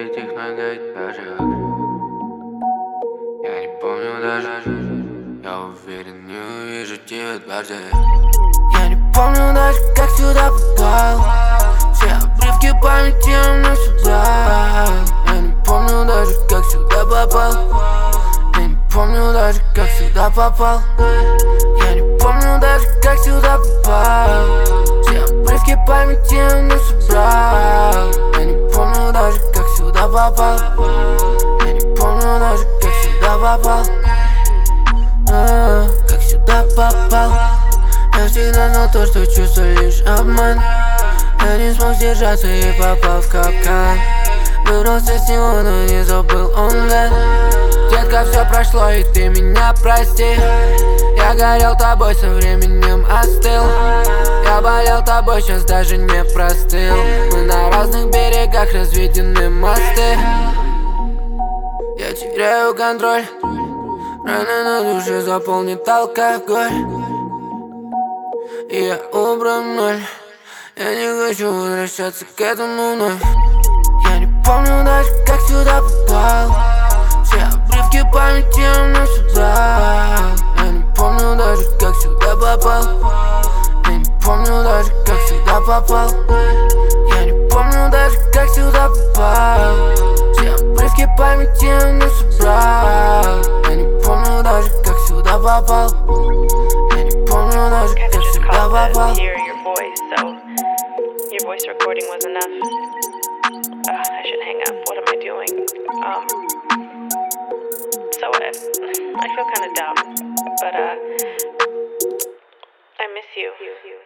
этих многоэтажек. Я не помню даже, я уверен, не увижу тебя дважды. Я не помню даже, как сюда попал. Все обрывки памяти я вновь собрал. Я не помню даже, как сюда попал. Я не помню даже, как сюда попал. Я не помню даже, как сюда попал. Все обрывки памяти я вновь собрал. Я не помню даже, как сюда попал. Я не помню даже, как сюда попал. Как сюда попал. Я всегда знал то, что чувство лишь обман. Я не смог сдержаться и попал в капкан. Вырвался с него, но не забыл он, да. Детка, все прошло, и ты меня прости. Я горел тобой, со временем остыл. Я болел тобой, сейчас даже не простыл. Мы на разных берегах, разведены мосты. Я теряю контроль. Раны на душе заполнит алкоголь. И я убран ноль. Я не хочу возвращаться к этому вновь. Я не помню даже, как сюда попал. Все обрывки памяти я вновь собрал. Я не помню даже, как сюда попал. Я не помню даже, как сюда попал. Я не помню даже, как сюда попал. Все обрывки памяти я вновь собрал. Я не помню даже, как сюда попал. Я не помню даже, как сюда попал. Your voice recording was enough. I should hang up. What am I doing? So I feel kind of dumb, but I miss you.